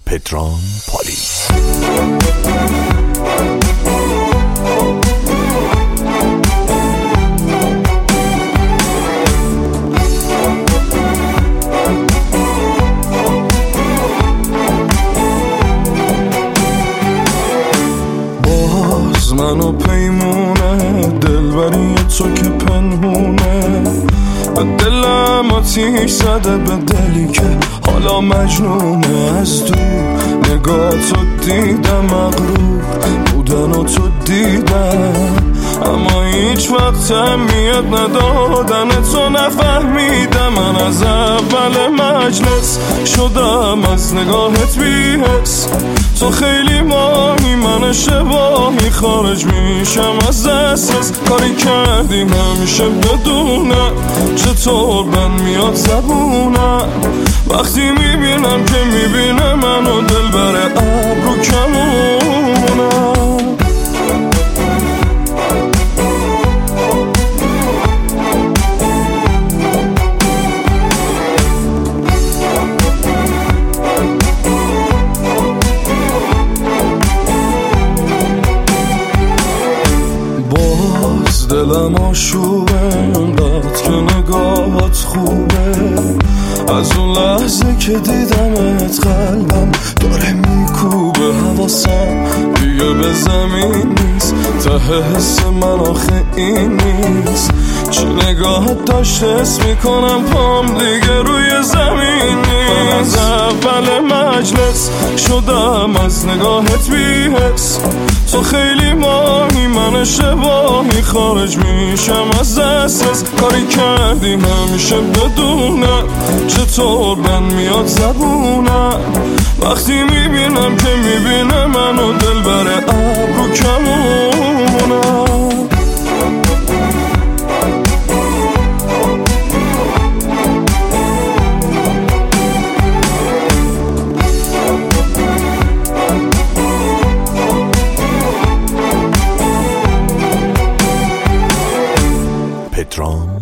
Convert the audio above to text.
پدرام پالی. باز منو پیمونه دلبری تو که پنهونه، به دلم آتیش زده، به دلی که حالا مجنونه. از دور نگاه تو دیدم، مغرور بودن و تو دیدم، اما هیچ وقت اهمیت ندادن تو نفهمیدم. من از اول مجلس شدم از نگاهت بی‌حس، تو خیلی ماهی من اشتباهی، خارج میشم از دسترس. کاری کردی همیشه بدونم چطور بند میاد زبونم، وقتی میبینم که میبینه منو دل بره ابرو کمونم. دلم آشوبه انقدر که نگاهات خوبه، از اون لحظه که دیدمت قلبم داره میکوبه. حواسم دیگه به زمین نیست، ته حس من آخه این نیست، چه نگاهت داشت حس میکنم پام دیگه روی زمین نیست. من از اول مجلس شدم از نگاهت بی‌حس، تو خیلی ماهی من اشتباهی، خارج میشم از دسترس. کاری کردی همیشه بدونم چطور بند میاد زبونم، وقتی میبینم که میبینه منو دل بره ابرو کمونم. پدرام